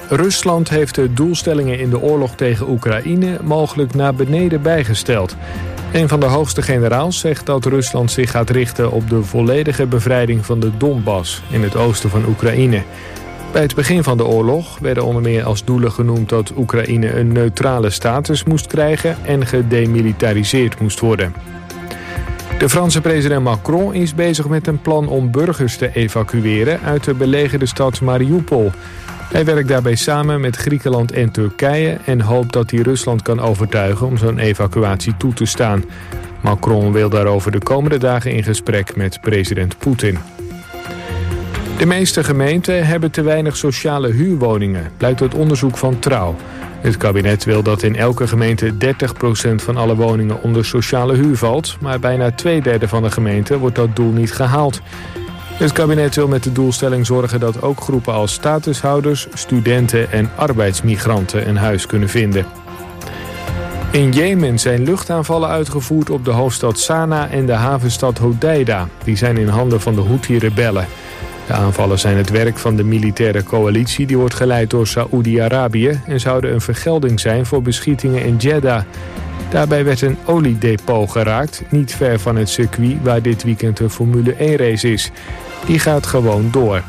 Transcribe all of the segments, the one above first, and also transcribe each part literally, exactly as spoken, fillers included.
Rusland heeft de doelstellingen in de oorlog tegen Oekraïne mogelijk naar beneden bijgesteld. Een van de hoogste generaals zegt dat Rusland zich gaat richten op de volledige bevrijding van de Donbass in het oosten van Oekraïne. Bij het begin van de oorlog werden onder meer als doelen genoemd dat Oekraïne een neutrale status moest krijgen en gedemilitariseerd moest worden. De Franse president Macron is bezig met een plan om burgers te evacueren uit de belegerde stad Mariupol. Hij werkt daarbij samen met Griekenland en Turkije en hoopt dat hij Rusland kan overtuigen om zo'n evacuatie toe te staan. Macron wil daarover de komende dagen in gesprek met president Poetin. De meeste gemeenten hebben te weinig sociale huurwoningen, blijkt uit onderzoek van Trouw. Het kabinet wil dat in elke gemeente dertig procent van alle woningen onder sociale huur valt, maar bijna twee derde van de gemeenten wordt dat doel niet gehaald. Het kabinet wil met de doelstelling zorgen dat ook groepen als statushouders, studenten en arbeidsmigranten een huis kunnen vinden. In Jemen zijn luchtaanvallen uitgevoerd op de hoofdstad Sanaa en de havenstad Hodeida. Die zijn in handen van de Houthi-rebellen. De aanvallen zijn het werk van de militaire coalitie, die wordt geleid door Saoedi-Arabië en zouden een vergelding zijn voor beschietingen in Jeddah. Daarbij werd een oliedepot geraakt, niet ver van het circuit waar dit weekend de Formule één race is. Die gaat gewoon door.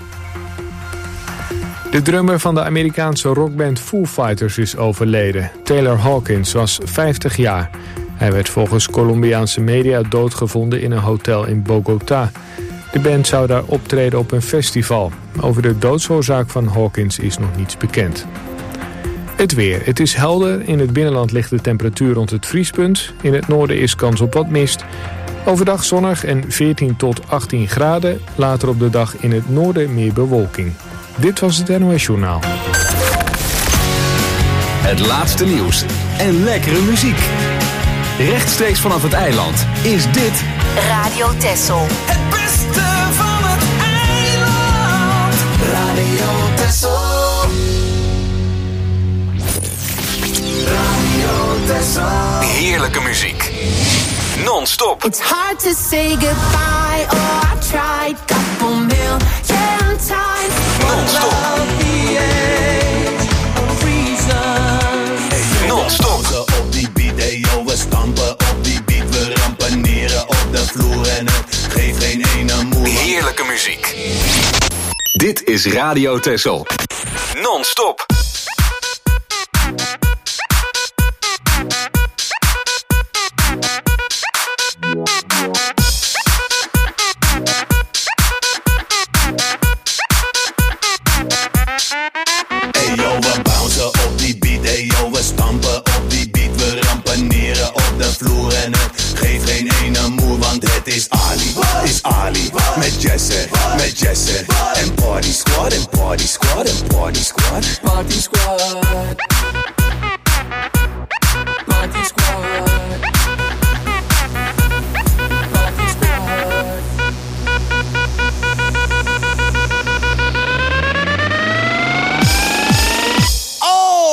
De drummer van de Amerikaanse rockband Foo Fighters is overleden. Taylor Hawkins was vijftig jaar. Hij werd volgens Colombiaanse media doodgevonden in een hotel in Bogota. De band zou daar optreden op een festival. Over de doodsoorzaak van Hawkins is nog niets bekend. Het weer. Het is helder. In het binnenland ligt de temperatuur rond het vriespunt. In het noorden is kans op wat mist. Overdag zonnig en veertien tot achttien graden. Later op de dag in het noorden meer bewolking. Dit was het N O S Journaal. Het laatste nieuws en lekkere muziek. Rechtstreeks vanaf het eiland is dit Radio Texel. Het beste van het eiland. Radio Texel. Radio Texel. heerlijke muziek. Non-stop. It's hard to say goodbye. Oh, I tried. Couple million times. Non-stop. Non-stop. Op die beat, hey yo, we stampen op die beat. We rampaneren op de vloer en het geeft geen ene moer. Heerlijke muziek. Dit is Radio Texel. Non-stop. Hey yo, we bouncen op die beat, hey yo, we stampen op die beat. We rampaneren op de vloer en het geeft geen ene moer. Want het is Ali, is Ali. Met Jesse, met Jesse. En Party Squad, en Party Squad, en Party Squad. Party Squad. Party Squad. Party Squad. Oh!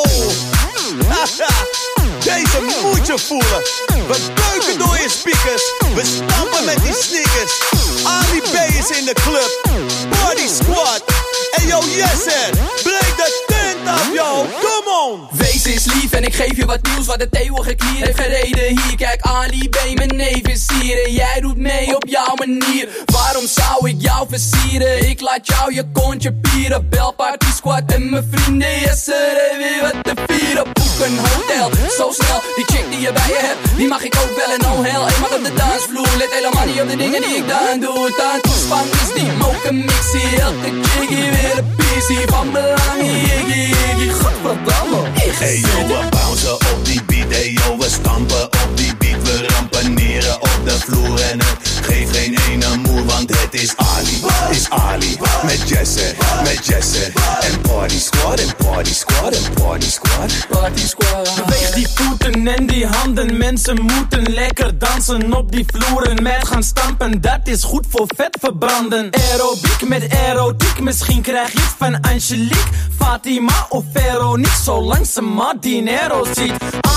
Deze moet je voelen. We beuken door je speakers. We stampen met die sneakers. Ali B is in de club. Party Squad. En yo, Jesse, breek de tent af, yo. Come on. Wees eens lief en ik geef je wat nieuws. Wat het eeuwige klier heeft gereden. Hier, kijk, Ali B, mijn neef is hier. En jij doet mee op jouw manier. Waarom zou ik jou versieren? Ik laat jou je kontje pieren. Bel Party Squad en mijn vrienden. Yes, er is weer wat te vieren. Boek een hotel, zo snel. Die chick die je bij je hebt, die mag ik ook wel en oh hell. Ik mag op de dansvloer, let helemaal niet op de dingen die ik dan doe. Het aan toespan is die moken mixie. Elke chick hier weer een piece van belang. Iggy, iggy, godverdamme. Hey yo, we bouncen op die beat, hey yo, we stampen op die beat. We rampaneren op de vloer en het geeft geen ene moer. Want het is Ali, is Ali. Met Jesse, met Jesse. En Party Squad, en Party Squad, en Party Squad. Party Squad. Beweeg die voeten en die handen. Mensen moeten lekker dansen op die vloeren. Met gaan stampen, dat is goed voor vet verbranden. Aerobiek met erotiek. Misschien krijg je het van Angelique, Fatima of Veronique. Zolang ze maar dinero ziet.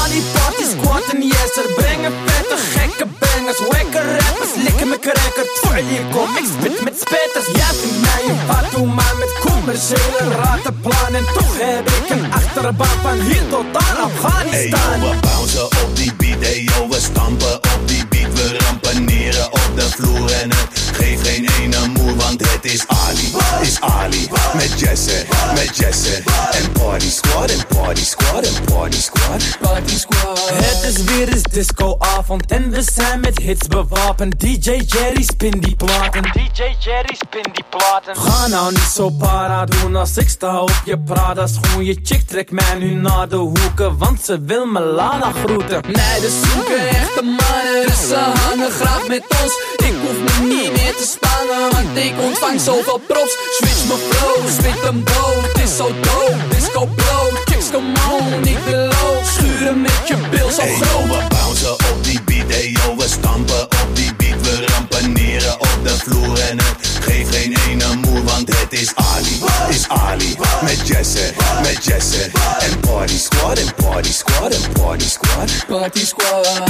Ali party squatten, yes, er brengen vette gekke bangers. Wekke rappers, likken me cracker, tvoorlikom. Ik spit met spetters, jij vindt mij een patoe, maar met commerciële ratenplan. En toch heb ik een achterbaan van hier tot aan Afghanistan. Hey yo, we bouncen op die beat, hey yo, we stampen op die beat. We rampaneren op de vloer en het geeft geen ene moer, want het is Ali, is Ali. Met Jesse, met Jesse. En party squad, en party squad, en party squad. Party squad. Het is weer eens discoavond en we zijn met hits bewapend. D J Jerry spin die platen. D J Jerry spin die platen. Ga nou niet zo para doen als ik sta op je Prada schoen. Je chick trekt mij nu naar de hoeken, want ze wil me Lala groeten. Meiden zoeken echte mannen, dus ze hangen graag met ons. Ik hoef me niet meer te spannen, want ik ontvang zoveel props. Switch me flow, spit hem dood, het is zo dope. Disco blow, chicks come on, ik wil low. Schuren met je bil zo hey groot. yo, we bouncen op die beat, hey yo, we stampen op die beat. We rampaneren op de vloer en het geeft geen ene moer, want het is Ali, is Ali. Met Jesse, met Jesse. En party squad, en party squad, en party squad. Party squad.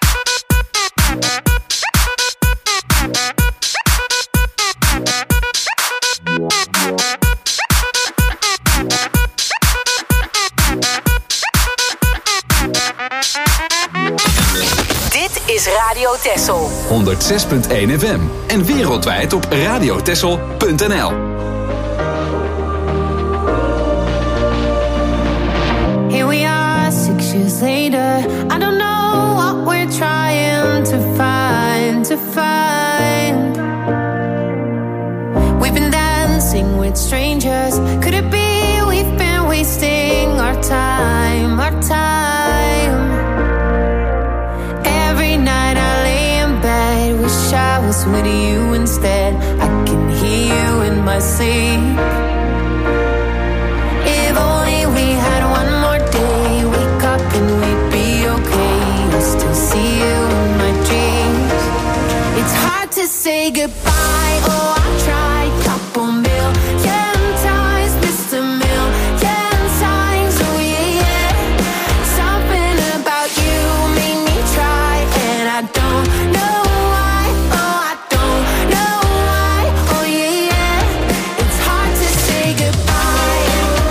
Dit is Radio Texel. honderd zes punt één F M en wereldwijd op radiotexel punt n l. Here we are, six years later. I don't know what we're trying to find, to find. We've been dancing with strangers. Could it be we've been wasting our time, our time? Every night I lay in bed, wish I was with you instead. I can hear you in my sleep. If only we had one more day, wake up and we'd be okay. I still see you in my dreams. It's hard to say goodbye, oh I tried, couple million times, missed a million times, oh yeah, yeah. Something about you made me try, and I don't know why, oh I don't know why, oh yeah, yeah. It's hard to say goodbye.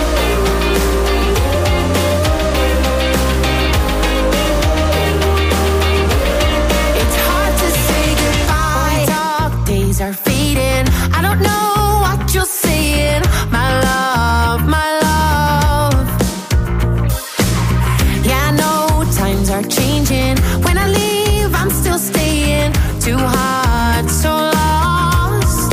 It's hard to say goodbye. Dark days are fading. I don't know what you're saying, my love, my love. Yeah, I know times are changing. When I leave, I'm still staying. Too hard, so lost.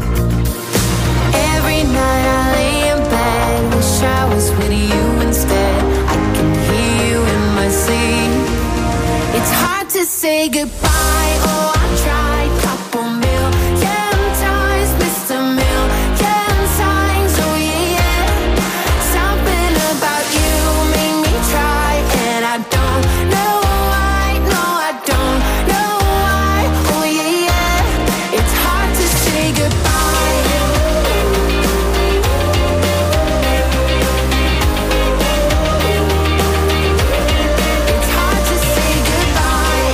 Every night I lay in bed, wish I was with you instead. I can hear you in my sleep. It's hard to say goodbye, oh I tried, couple million times, missed a million times, oh yeah, yeah. Something about you made me try, and I don't know why, no I don't know why, oh yeah, yeah. It's hard to say goodbye. It's hard to say goodbye.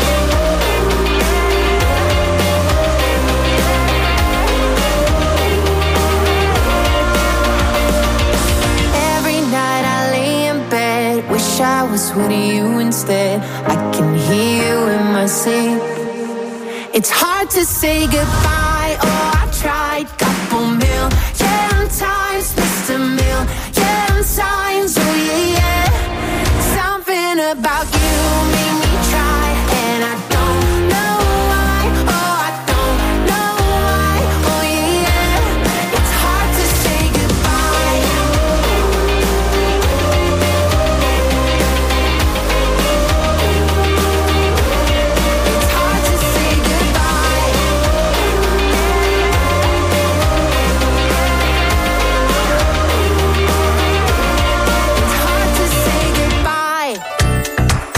Every night I lay in bed, wish I was with you instead. I can hear you in my sleep. It's hard to say goodbye, oh I tried, couple million times, missed a million times, oh yeah, yeah. Something about you made me try, and I don't know why, oh I don't know why, oh yeah, yeah. It's hard to say goodbye. It's hard to say goodbye. It's hard to say goodbye.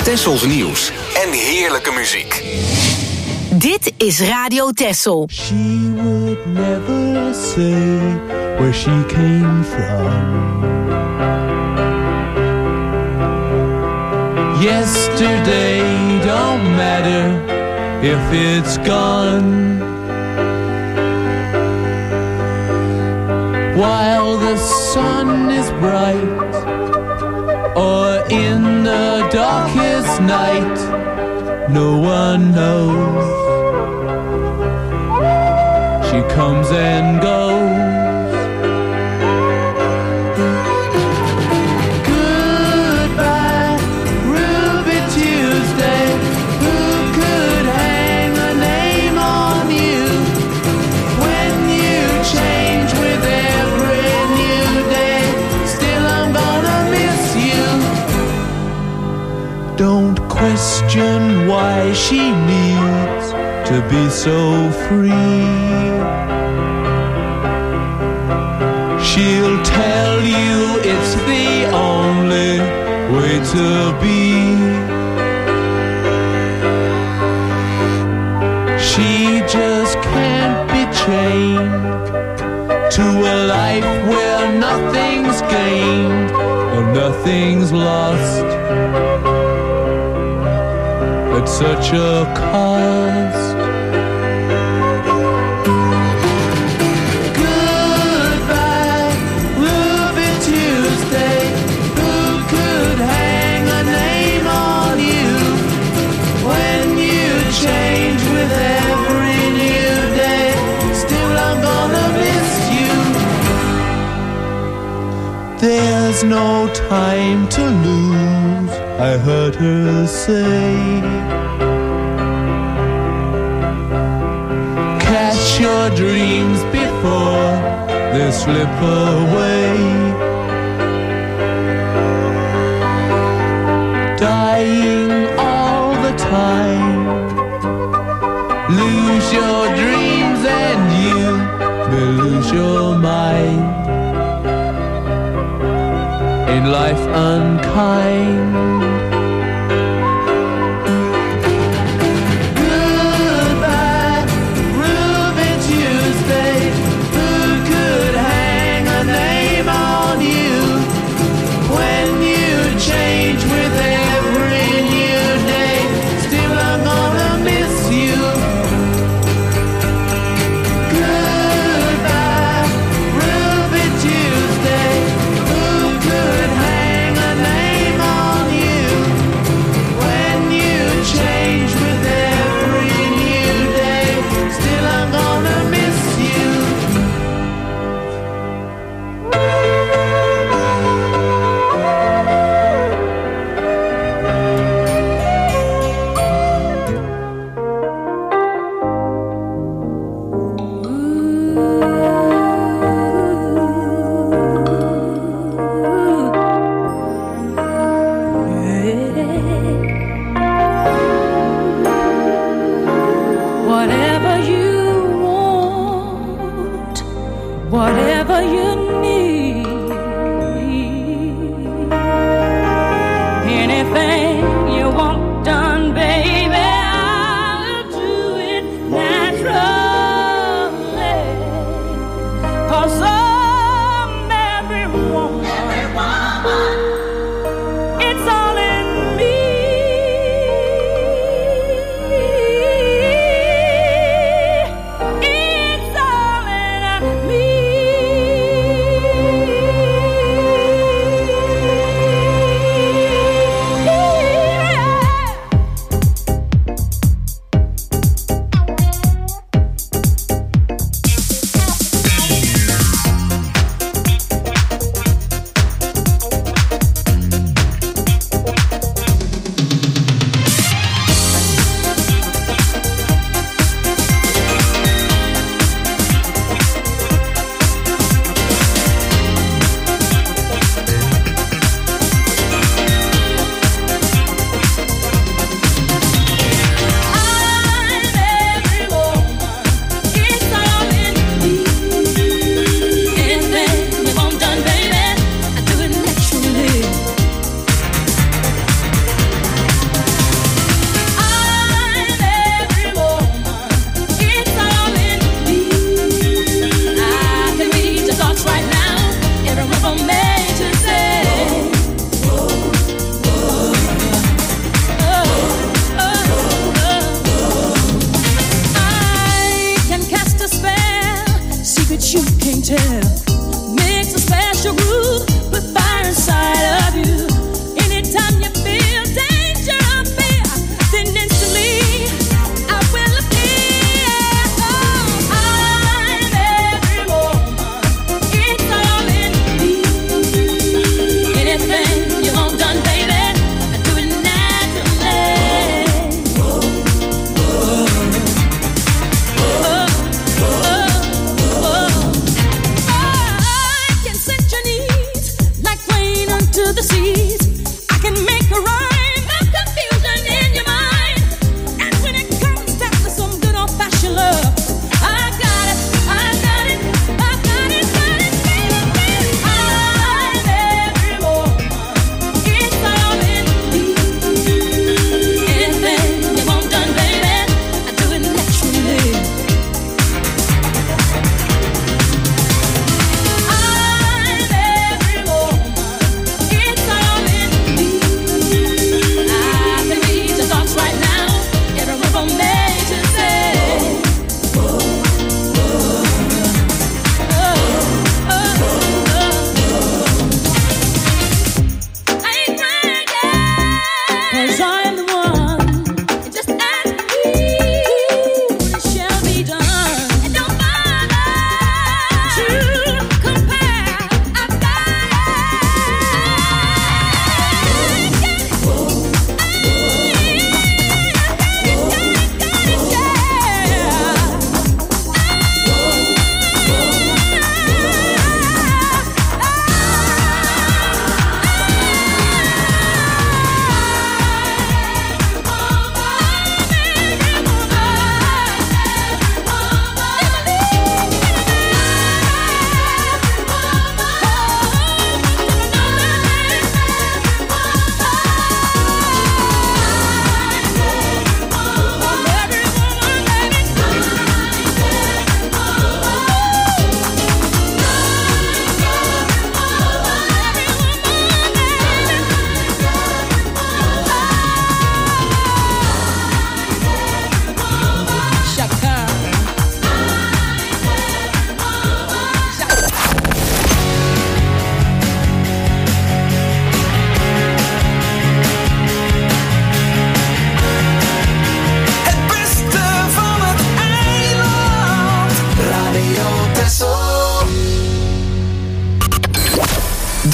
Tessels nieuws en heerlijke muziek. Dit is Radio Tessel. She would never say where she came from. Yesterday don't matter if it's gone. While the sun is bright, or in the darkest night, no one knows. She comes and goes. Goodbye, Ruby Tuesday. Who could hang a name on you when you change with every new day? Still, I'm gonna miss you. Don't question why she needs to be so free. She'll tell you it's the only way to be. She just can't be chained to a life where nothing's gained or nothing's lost at such a cost. There's no time to lose, I heard her say. Catch your dreams before they slip away. Dying all the time. Lose your dreams and you will lose your mind. In life unkind. Goodbye, Ruby Tuesday. Who could hang a name on you when you change with every new day? Still, I'm gonna miss you. Goodbye, Ruby Tuesday. Who could hang a name on you when you change with every new day? Still, I'm gonna miss you. Whatever you want, whatever you need, anything you want done, baby, I'll do it naturally. 'Cause I'm every woman, every woman. It's all in me. It's all in me.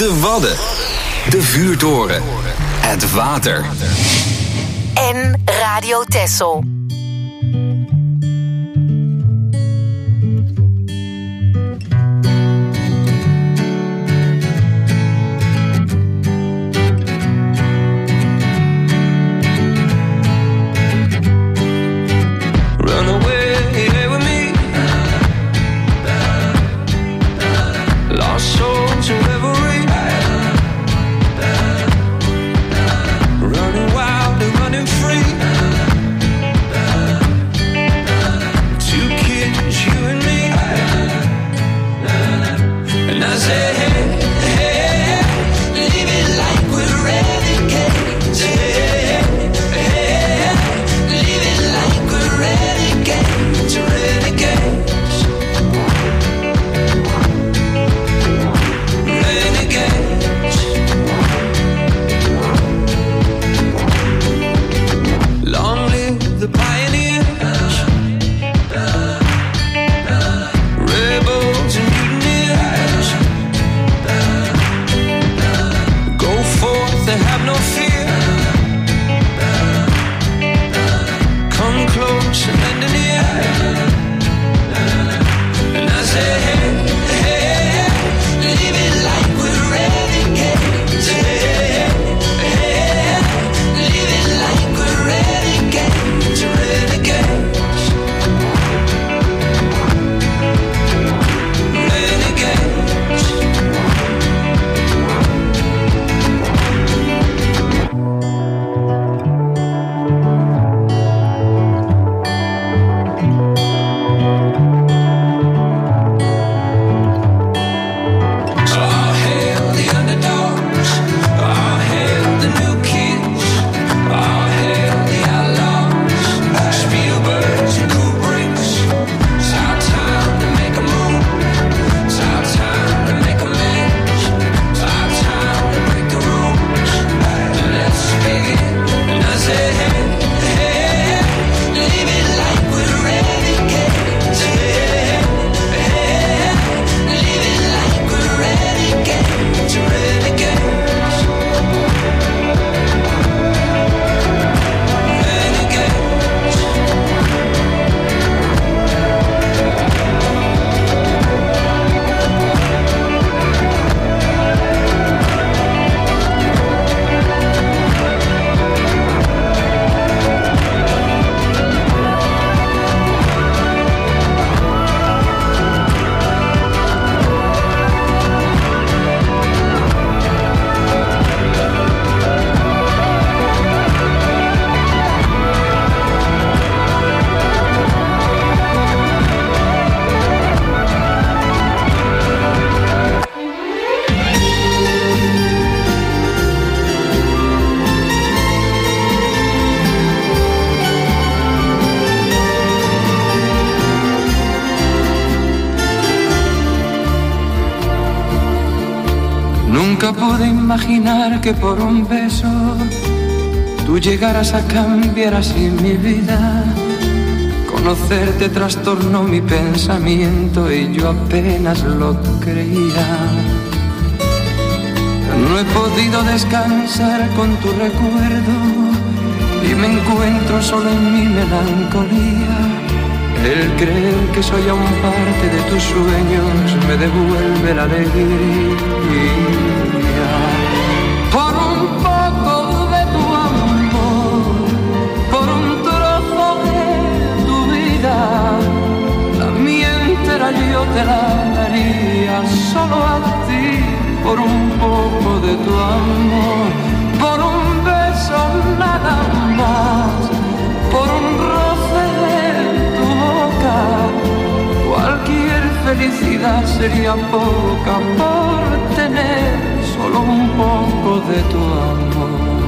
De Wadden. De Vuurtoren. Het water. En Radio Texel. Nunca pude imaginar que por un beso tú llegaras a cambiar así mi vida. Conocerte trastornó mi pensamiento y yo apenas lo creía. No he podido descansar con tu recuerdo y me encuentro solo en mi melancolía. El creer que soy aún parte de tus sueños me devuelve la alegría. Por un poco de tu amor, por un trozo de tu vida, la mía entera yo te la daría solo a ti. Por un poco de tu amor, por un beso nada más, por un roce de tu boca, cualquier felicidad sería poca por tener solo un poco de tu amor.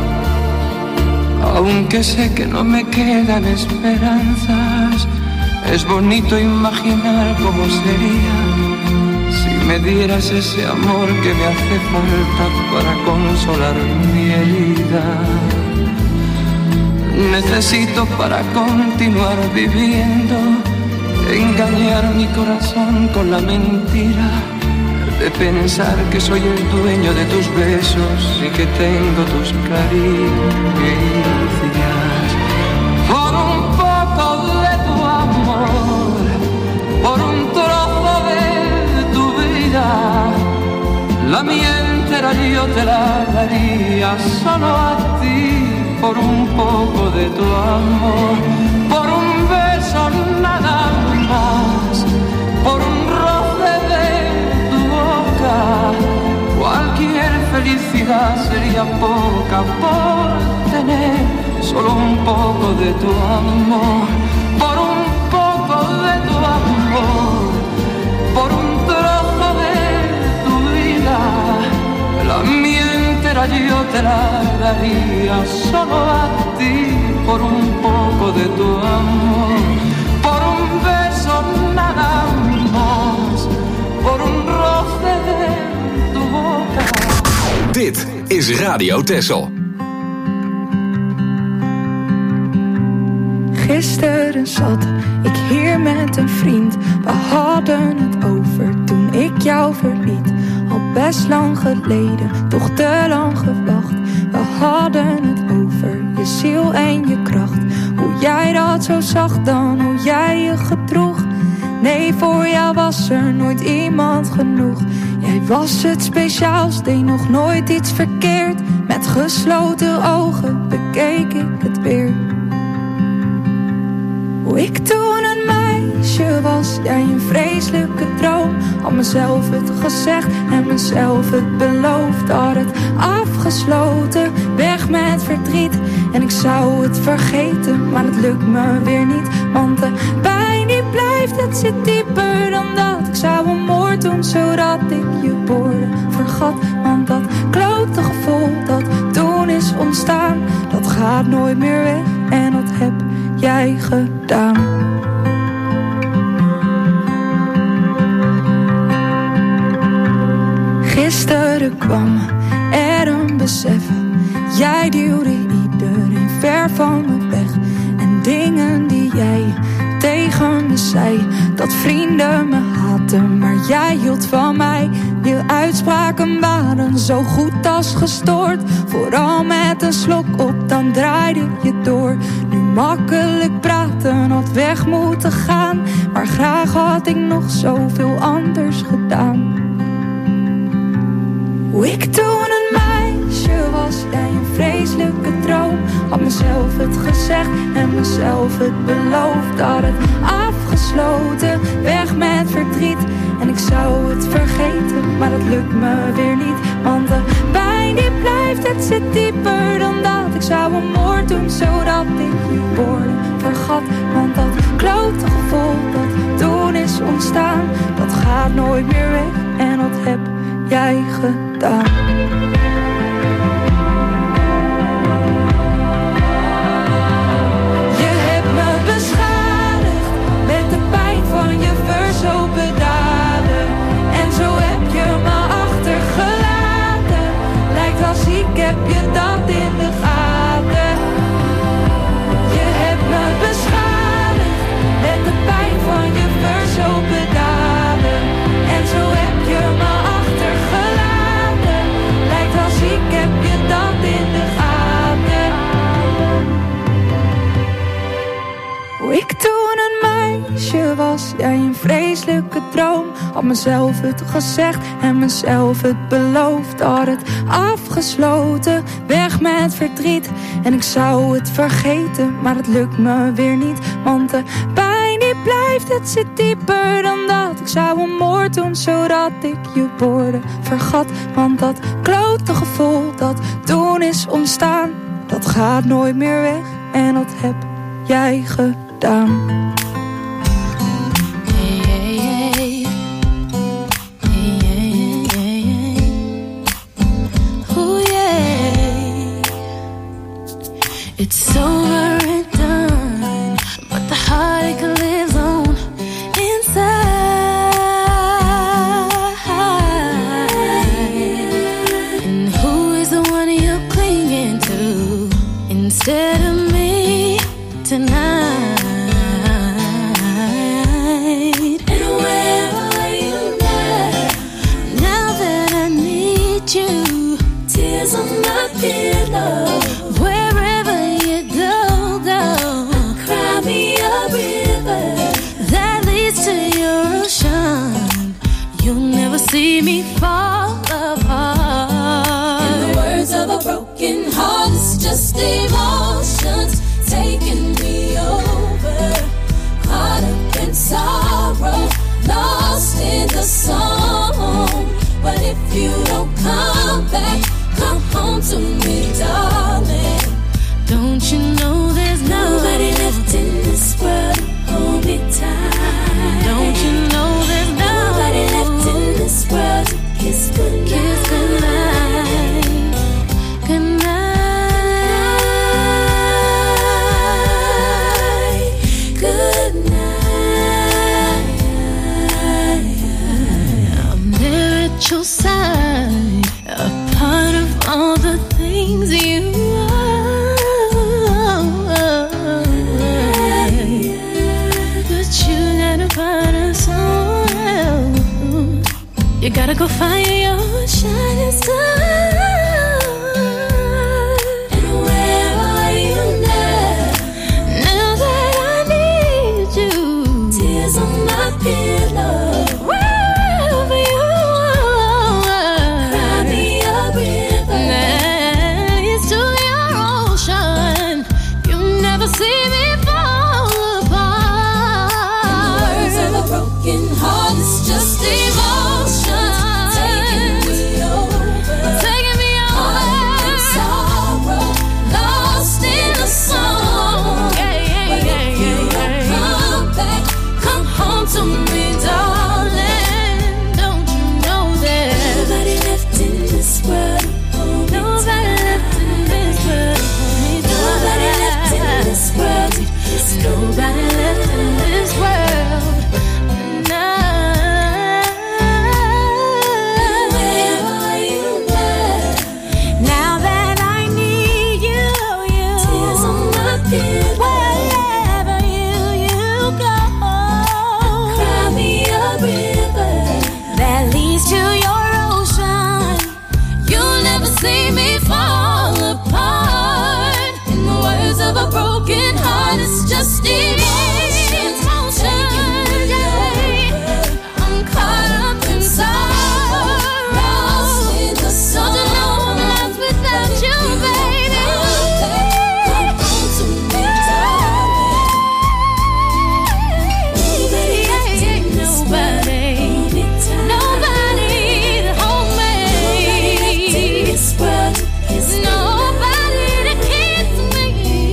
Aunque sé que no me quedan esperanzas, es bonito imaginar cómo sería si me dieras ese amor que me hace falta para consolar mi herida. Necesito para continuar viviendo engañar mi corazón con la mentira de pensar que soy el dueño de tus besos y que tengo tus caricias. Por un poco de tu amor, por un trozo de tu vida, la mía entera yo te la daría solo a ti. Por un poco de tu amor, por un beso nada más, por un roce de tu boca, cualquier felicidad sería poca por tener solo un poco de tu amor, por un poco de tu amor, por un trozo de tu vida, la mía entera yo te la daría solo a ti, por un poco de tu amor, por un beso nada más, por un roce de tu boca. Dit is Radio Texel. Gisteren zat ik hier met een vriend. We hadden het over toen ik jou verliet. Al best lang geleden, toch te lang gewacht. We hadden het over je ziel en je kracht. Hoe jij dat zo zag dan, hoe jij je gedroeg. Nee, voor jou was er nooit iemand genoeg. Jij was het speciaals, deed nog nooit iets verkeerd. Met gesloten ogen bekeek ik het weer. Hoe ik toen een meisje was, jij een vreselijke droom. Had mezelf het gezegd en mezelf het beloofd. Had het afgesloten, weg met verdriet. En ik zou het vergeten, maar het lukt me weer niet. Want de pijn die blijft, het zit dieper dan dat. Ik zou een moord doen, zodat ik je woorden vergat. Want dat klote gevoel dat toen is ontstaan, dat gaat nooit meer weg en dat heb jij gedaan. Gisteren kwam er een besef. Jij duwde iedereen ver van me weg. En dingen die jij tegen me zei, dat vrienden me haatten, maar jij hield van mij. Je uitspraken waren zo goed als gestoord. Vooral met een slok op, dan draaide je door. Nu makkelijk praten, had weg moeten gaan. Maar graag had ik nog zoveel anders gedaan. Hoe ik toen een meisje was, jij een vreselijke droom. Had mezelf het gezegd en mezelf het beloofd. Had het afgesloten, weg met verdriet. En ik zou het vergeten, maar dat lukt me weer niet. Want de pijn die blijft, het zit dieper dan dat. Ik zou een moord doen, zodat ik je woorden vergat. Want dat klote gevoel dat toen is ontstaan, dat gaat nooit meer weg en dat heb jij gedaan. Je hebt me beschadigd met de pijn van je verzopen daden. En zo heb je me achtergelaten. Lijkt als ik heb je dat in de gaten. Je hebt me beschadigd met de pijn van je verzopen daden. En zo heb je me achtergelaten. Lijkt als ik heb je dat in de gaten. Hoe ik toen een meisje was, jij een vreselijke droom. Had mezelf het gezegd en mezelf het beloofd. Had het afgesloten, weg met verdriet. En ik zou het vergeten, maar het lukt me weer niet. Want de pijn die blijft, het zit dieper dan dat. Ik zou een moord doen, zodat ik je woorden vergat. Want dat klote gevoel dat toen is ontstaan, dat gaat nooit meer weg en dat heb jij gedaan. It's over and done, but the heartache lives on inside. And who is the one you're clinging to instead of me tonight? And wherever you are, Don't you know there's nobody left in this world to hold me tight? Don't you know there's nobody left in this world to kiss goodnight? Kiss goodnight. Goodnight. Goodnight. I'm there at your side, a part of all the things you are. But you gotta find a someone else. You gotta go find your shining star. And where are you now? Now that I need you. Tears on my pillow. Wherever you are, cry me a river. Next to your ocean, you never see me fall apart. The words of a broken heart is just emotion. Taking me over, taking me over. In sorrow, lost in a song. Yeah, yeah, but yeah, if you yeah, don't yeah. come back, come home to me, darling. Don't you know there's nobody left in this world? Nobody left in this world. Nobody left in this world. Nobody left in this world. Where are you now? Now that I need you, you. Tears on my pillow. Wherever you, you go. Cry me a river that leads to your ocean. You'll never see me fall apart. In the words of a broken heart, it's just emotion. I'm caught up in sorrow, lost in the sun. Don't know I'm lost without you, baby. Come home to me, darling. Nobody left in this world. Nobody to hold me. Nobody to kiss me.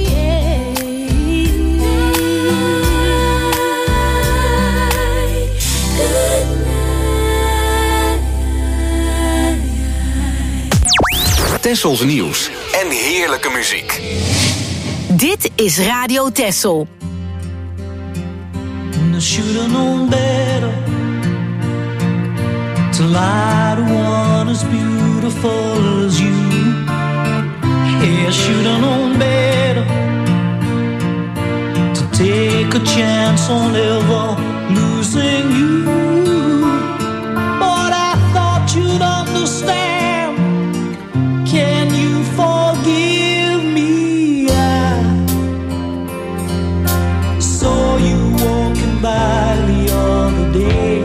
Tessels nieuws en heerlijke muziek. Dit is Radio Tessel. I should have known better to lie to one as beautiful as you. Yeah, I should have known better to take a chance on ever losing you. But I thought you'd understand. Can you forgive me? I saw you walking by the other day.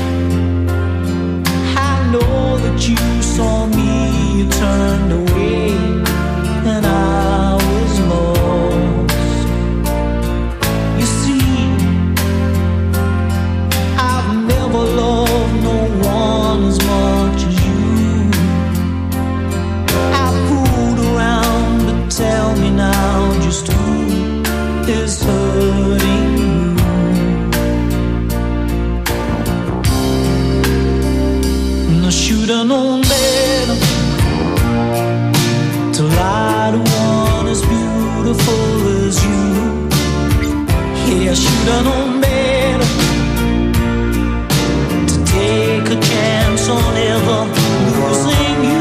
I know that you saw me, you turned away, and I was lost. You see, I've never loved no one as much as you. I fooled around, but tell me now just who is hurting you. I should've known better to lie to one as beautiful as you. Yeah, I should've known better to take a chance on ever losing you.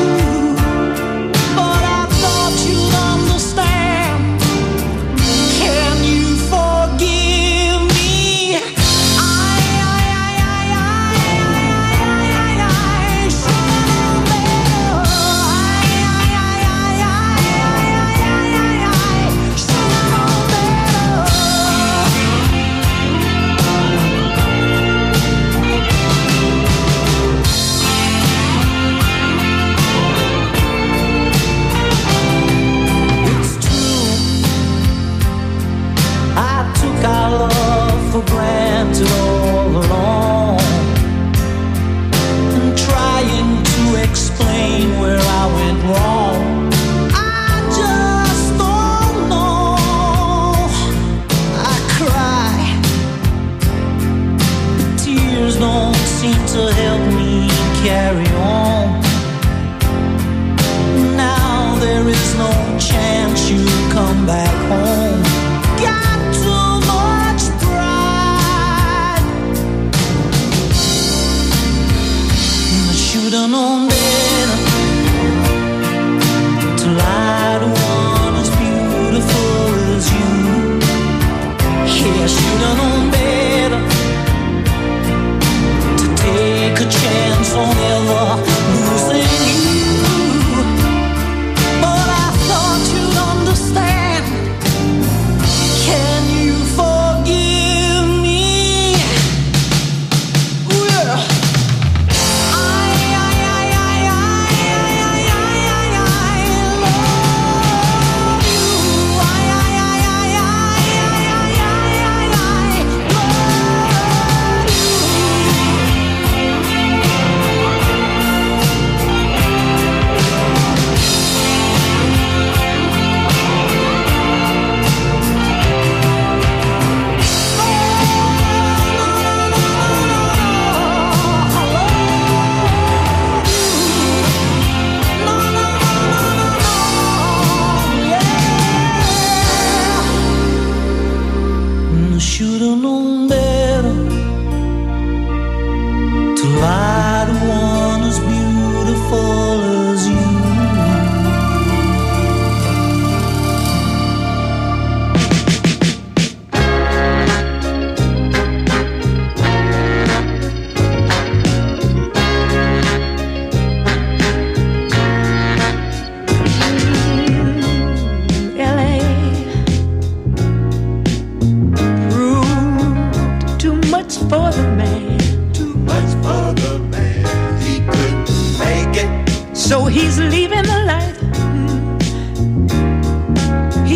But I thought you'd understand. Can you forgive me? I, I, I, I, I, I, I, should've known better. I, I, I, I, I, I, I, should've known better.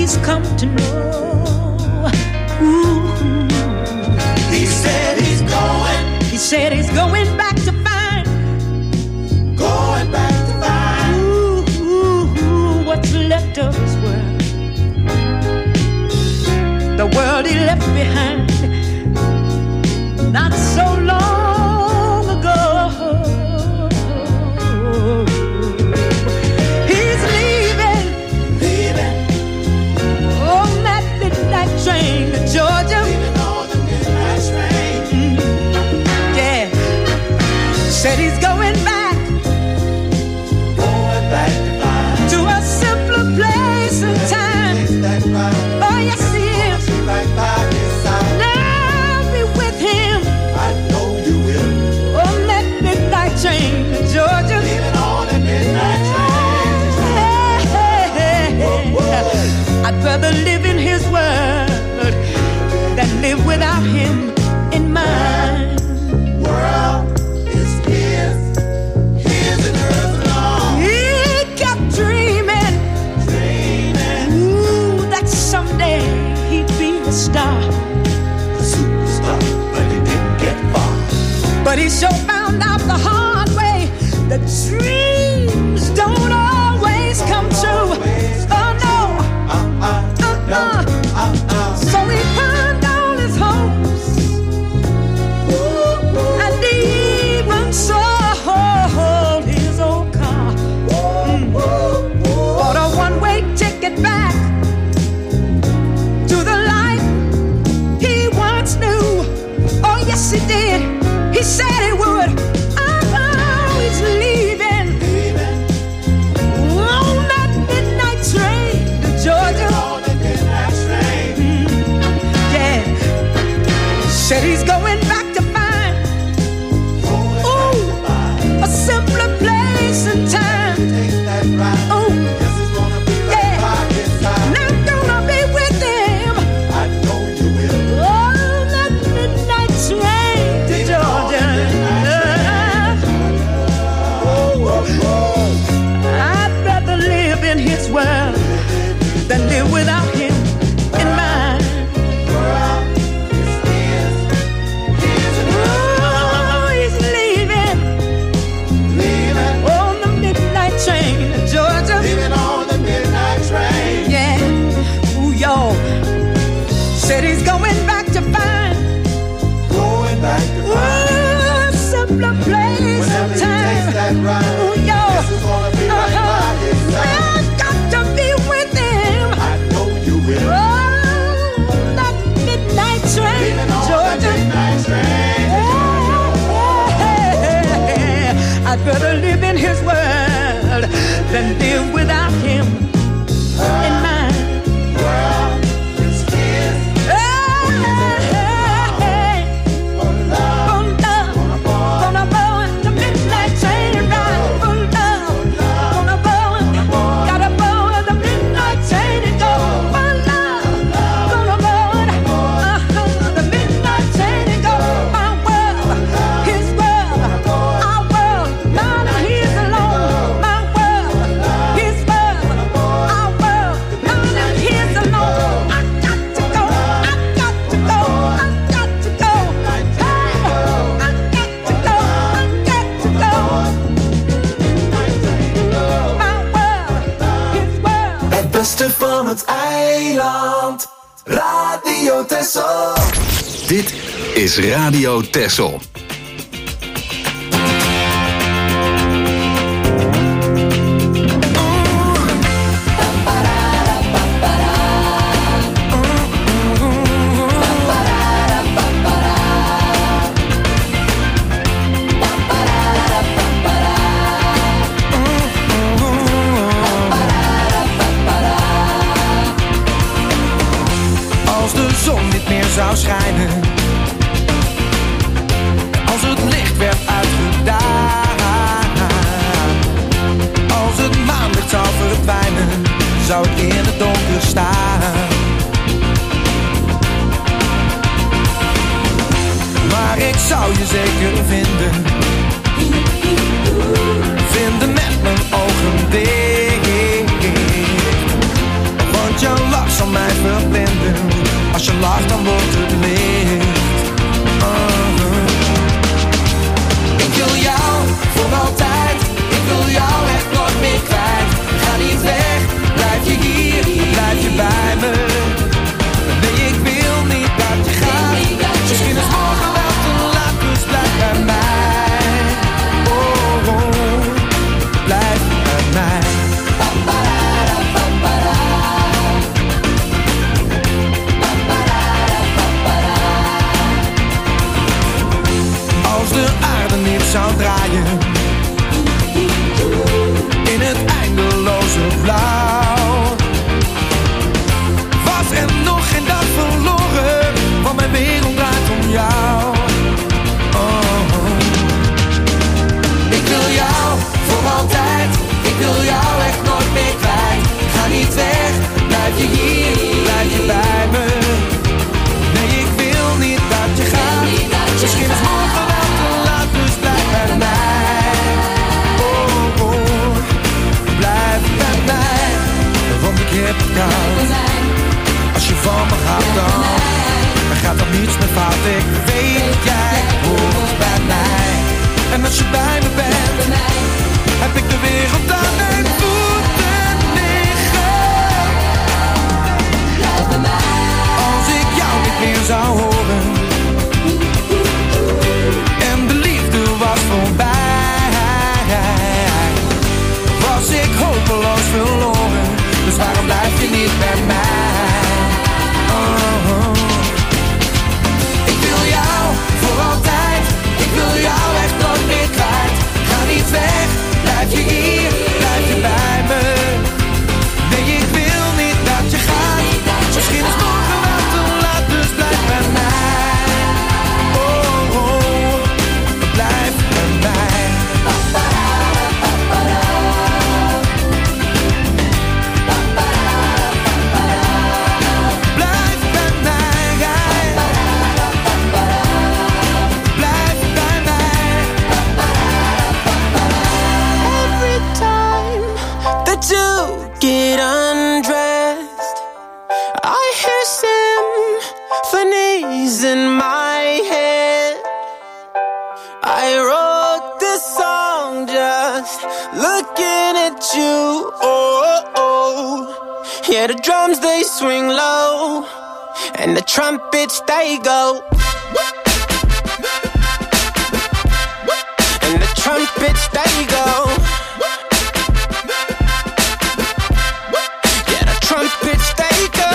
he's come to know. Ooh. He said he's going. He said he's going back to find. Going back to find. Ooh, ooh, ooh, what's left of his world. The world he left behind not so long ago. He's leaving, leaving on that midnight train to Georgia. Leaving on the midnight train. Mm, yeah, said he's going back, going back to find to a simpler place and time. That right. Oh yes, he is. Right by his side. Now be with him. I know you will. On that midnight train to Georgia. Leaving on the midnight train. Hey, hey, hey, hey. I'd rather live in his world than live without him in mine. World is his, his and hers alone. He kept dreaming, dreaming, ooh, that someday he'd be a star, a superstar, but he didn't get far. but he sure found out the hard way that dreams don't always come true. Oh no, Uh, uh, uh, uh. uh, uh. So he burned all his hopes, and he even sold his old car. Mm. Bought a one-way ticket back to the life he once knew. Oh yes, he did. He said he would. Oh, he's leaving, Leaving on that midnight train to Georgia. on the midnight train. Yeah, said he's going back to find, Going ooh, back to find. a simpler place and time. Take that ride. Oh, Yes, it's gonna be right yeah. by his side. And I'm gonna be with him I know you will. on that midnight train to Leaving on the Georgia. midnight I'd rather live in his world than live without him in mine. World is his, his and hers Oh, he's leaving Leaving, on the midnight train to Georgia. leaving on the midnight train. Yeah, ooh, y'all. Said he's going back to find, Going back to find. ooh, a simpler place Whenever and he takes time. that ride. Ooh, y'all. Yes, it's gonna be right by his side. I've got to be with him. I know you will. Oh, that midnight train, Leaving on the Georgia. midnight train. Yeah, I'd rather live in his world than live without him in mine. World is his. Hey, For love, for love, gonna board. gonna board the midnight train and ride. For love, gonna board, gotta board the midnight train and go. For love, gonna board, uh-huh, the midnight train and go. My world, his world, our world, none of his alone. My world, his world, our world, none of his alone. I got to go, I got to go, I got to go. Hey, I got to go, I got to go. My world, his world. Het beste van het eiland. Radio Texel. Dit is Radio Texel. Als de zon niet meer zou schijnen, als het licht werd uitgedaan, als het maanlicht zou verdwijnen, zou ik in het donker staan. Maar ik zou je zeker vinden, vinden met mijn ogen dicht, want je lach zal mij verblinden. Als je lacht dan wordt het licht. uh-huh. Ik wil jou voor altijd. Ik wil jou echt nooit meer kwijt. Ga niet weg, blijf je hier, blijf je bij me. Nee, ik wil niet dat je gaat. Misschien is morgen wel te laat, dus blijf bij mij. Oh, oh, blijf bij mij. Als de aarde niet zou draaien in het eindeloze blauw, was er nog geen dag verloren, want mijn wereld draait om jou. Oh, oh. Ik wil jou voor altijd, ik wil jou echt nooit meer kwijt. Ga niet weg, blijf je hier, blijf je bij me. Nee, ik wil niet dat je gaat. Misschien is morgen wel te laat, dus blijf bij mij. Oh, oh, blijf bij mij. Want ik heb het koud. Als je van me gaat dan, dan gaat er niets meer fout. Ik weet, jij hoort bij mij. En als je bij me bent, heb ik de wereld aan mijn voeten liggen. Als ik jou niet meer zou horen en de liefde was voorbij, was ik hopeloos verloren. Dus waarom blijf je niet bij mij? Oh, oh. Ik wil jou voor altijd, ik wil jou echt nooit meer kwijt. Ga niet weg, blijf je hier, blijf je bij me. Nee, ik wil niet dat je gaat. Misschien is morgen wel te laat, dus blijf bij mij. Oh, oh, blijf bij mij. Blijf bij mij. Blijf bij mij. Every time that you get undressed, I hear symphonies in my head. I wrote this song just looking at you. Oh, oh. Yeah, the drums they swing low and the trumpets they go. And the trumpets they go. Yeah, the trumpets they go.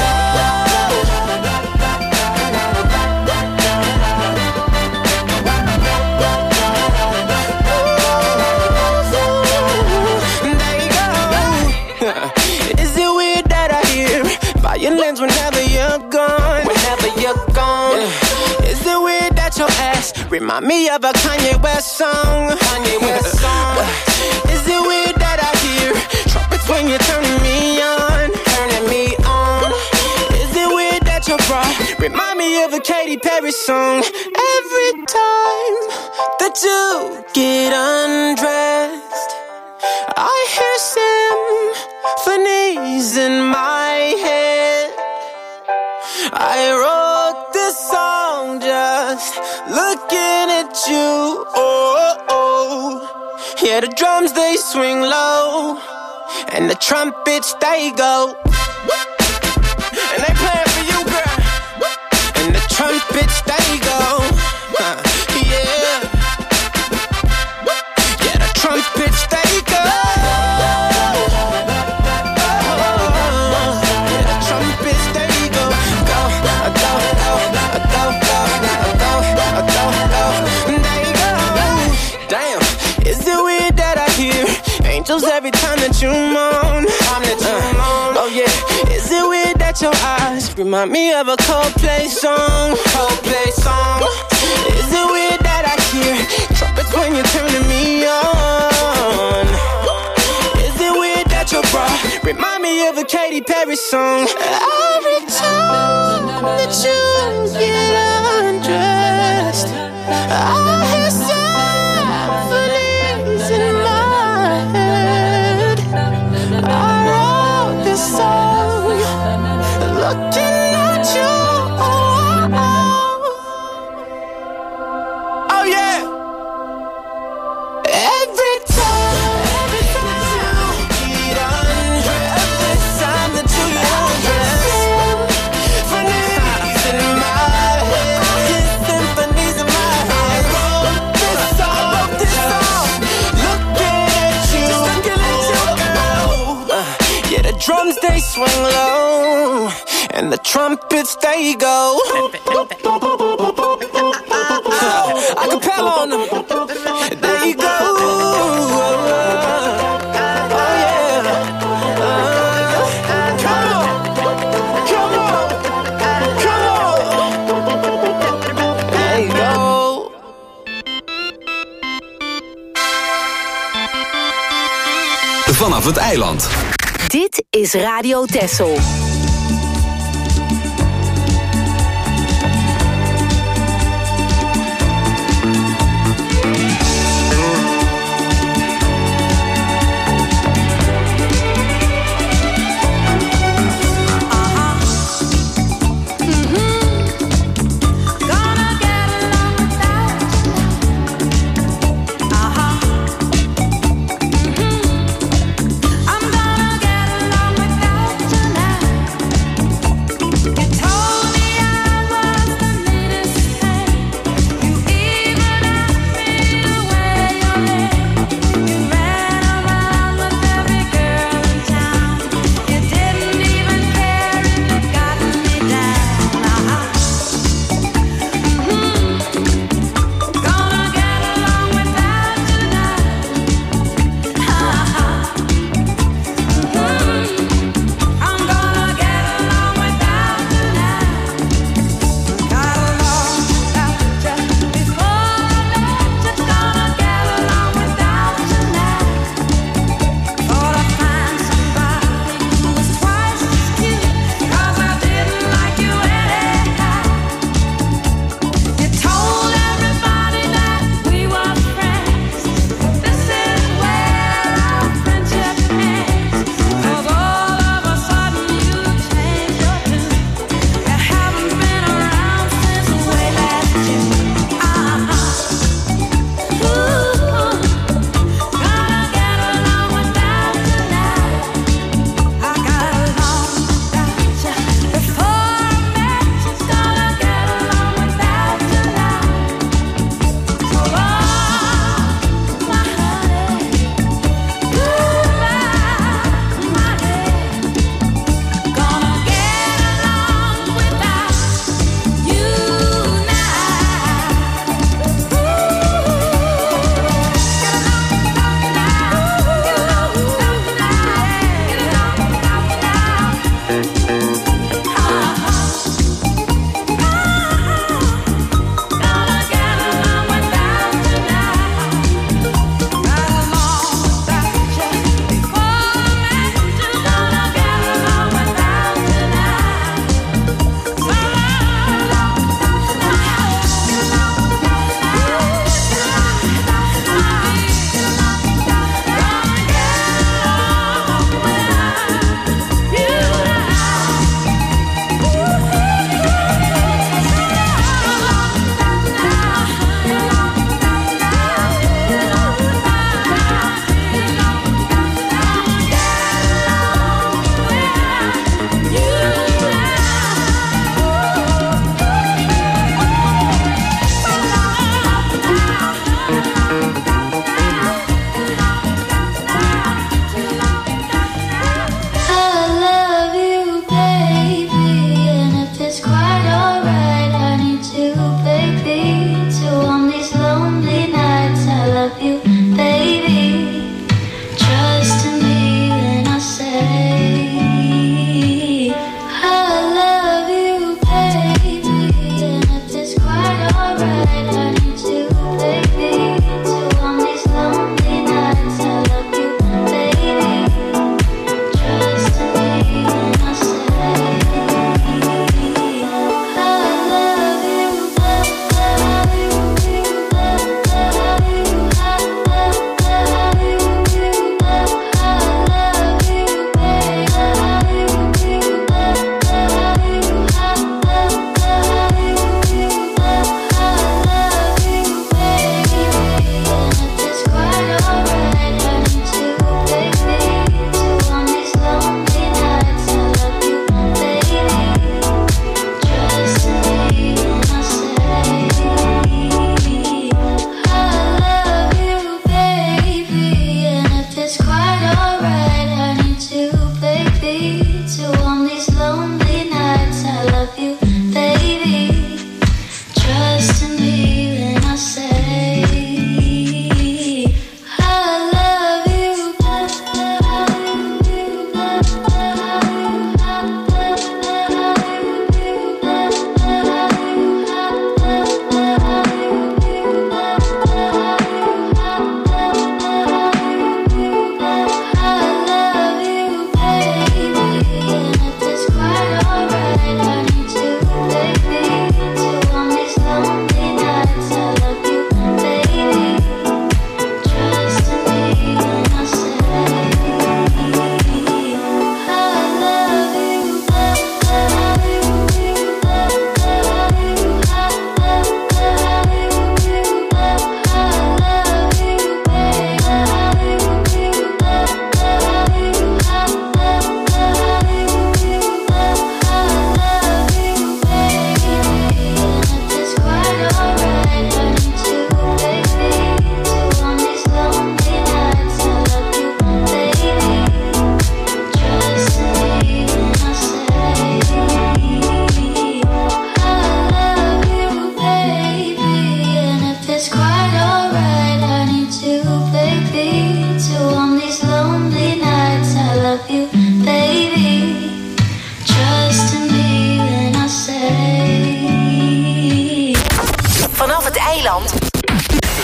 They go. Is it weird that I hear violins whenever you're gone? Whenever you're gone. Yeah. Is it weird that your ass remind me of a Kanye West song? Kanye West song. Is it weird that I hear trumpets when you're turning me on? Turning me on. Is it weird that your bra remind me of a Katy Perry song? Every time that you get undressed, I hear symphonies in my head. I wrote this song just looking at you. Oh, oh. Yeah, the drums they swing low and the trumpets they go. And they playing for you, girl. And the trumpets they go. Huh, yeah. Yeah, the trumpets they go. Every time that you moan, time that you uh, moan. Oh yeah, is it weird that your eyes remind me of a Coldplay song? Coldplay song. Is it weird that I hear trumpets when you're turning me on? Is it weird that your bra remind me of a Katy Perry song? Every time that you get undressed, I hear symphonies in my head. I wrote this song looking at you. Oh yeah. Every time, every time you get undressed, every time that you get undressed, symphonies in my head, yes, symphonies in my head. I wrote this song, wrote this song, looking at you, just looking at you, girl. Uh, yeah, the drums they swing low, and the trumpets they go. Acapella on them. There you go. Oh yeah. Uh, come on, come on, come on. There you go. Vanaf het eiland. Dit is Radio Texel.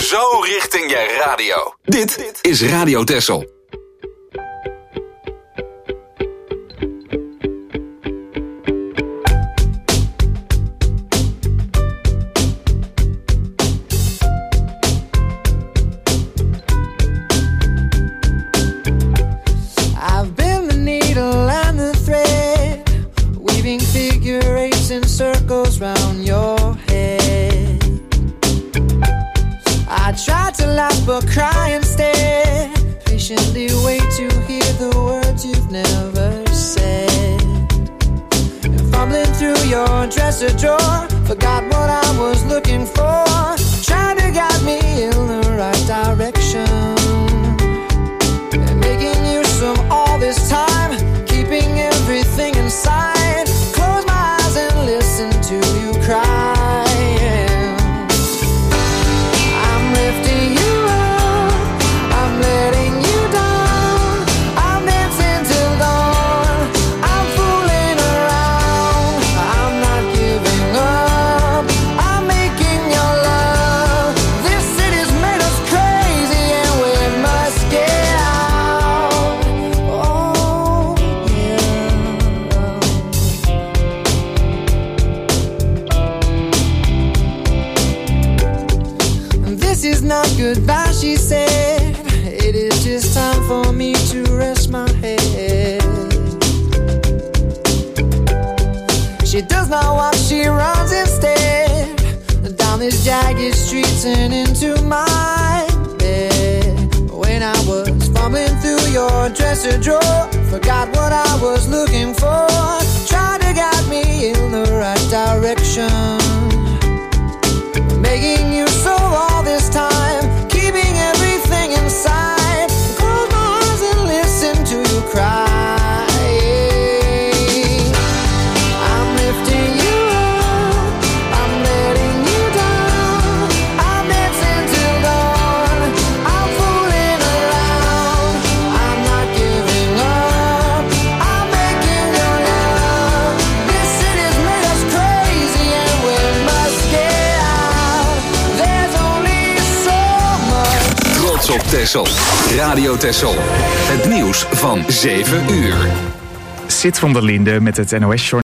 Zo richting je radio. Dit is Radio Texel. I've been the needle and the thread, weaving figure eights in circles round your head. I tried to laugh but cry instead, patiently wait to hear the words you've never said. And fumbling through your dresser drawer, forgot what I was looking for, trying to guide me in the right direction. Making use of all this time, keeping everything inside. Close my eyes and listen to you crying. I'm lifting you up, I'm letting you down. I'm dancing till dawn, I'm fooling around. I'm not giving up, I'm making your love. This city's made us crazy and we must get out. Oh, yeah. This is not goodbye, she said. It is just time for me to rest my head. She does not walk, she runs instead, down these jagged streets and into my bed. When I was fumbling through your dresser drawer, forgot what I was looking for, tried to guide me in the right direction. Making use of all this time, keeping everything inside. Close my eyes and listen to you cry. I'm lifting you up, I'm letting you down. I'm dancing till dawn, I'm fooling around. I'm not giving up, I'm making your love. This city's made us crazy and we must get out. There's only so much. Trots op Texel. Radio Texel. Het nieuws van zeven uur. Sid van der Linde met het N O S-journaal.